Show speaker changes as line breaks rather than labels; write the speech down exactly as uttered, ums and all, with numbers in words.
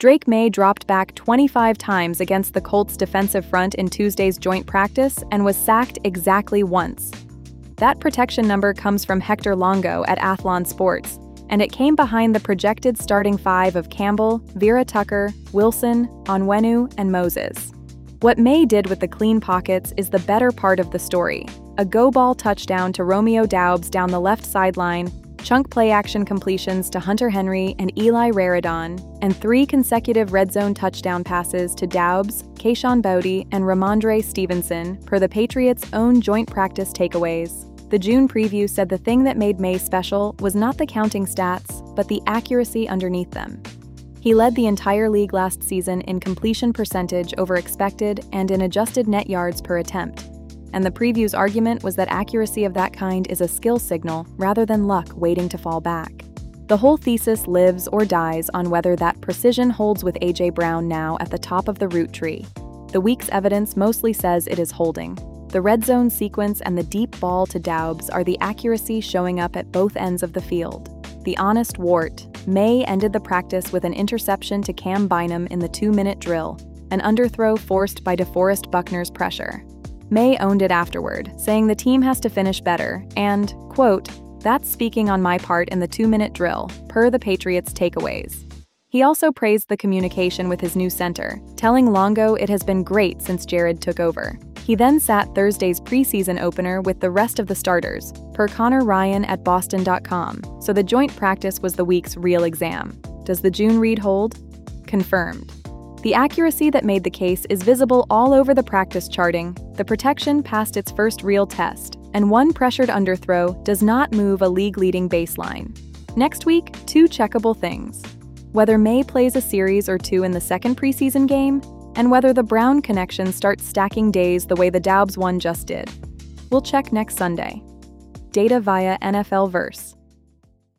Drake Maye dropped back twenty-five times against the Colts' defensive front in Tuesday's joint practice and was sacked exactly once. That protection number comes from Hector Longo at Athlon Sports, and it came behind the projected starting five of Campbell, Vera Tucker, Wilson, Onwenu, and Moses. What Maye did with the clean pockets is the better part of the story. A go-ball touchdown to Romeo Doubs down the left sideline, chunk play-action completions to Hunter Henry and Eli Raridon, and three consecutive red zone touchdown passes to Doubs, Kayshon Boutte, and Ramondre Stevenson, per the Patriots' own joint practice takeaways. The June preview said the thing that made Maye special was not the counting stats, but the accuracy underneath them. He led the entire league last season in completion percentage over expected and in adjusted net yards per attempt. And the preview's argument was that accuracy of that kind is a skill signal rather than luck waiting to fall back. The whole thesis lives or dies on whether that precision holds with A J Brown now at the top of the root tree. The week's evidence mostly says it is holding. The red zone sequence and the deep ball to Doubs are the accuracy showing up at both ends of the field. The honest wart, Maye ended the practice with an interception to Cam Bynum in the two-minute drill, an underthrow forced by DeForest Buckner's pressure. Maye owned it afterward, saying the team has to finish better, and, quote, "That's speaking on my part in the two-minute drill, per the Patriots' takeaways." He also praised the communication with his new center, telling Longo it has been great since Jared took over. He then sat Thursday's preseason opener with the rest of the starters, per Connor Ryan at Boston dot com, so the joint practice was the week's real exam. Does the June read hold? Confirmed. The accuracy that made the case is visible all over the practice charting. The protection passed its first real test, and one pressured underthrow does not move a league-leading baseline. Next week, two checkable things: whether Maye plays a series or two in the second preseason game, and whether the Brown connection starts stacking days the way the Doubs one just did. We'll check next Sunday. Data via N F L Verse.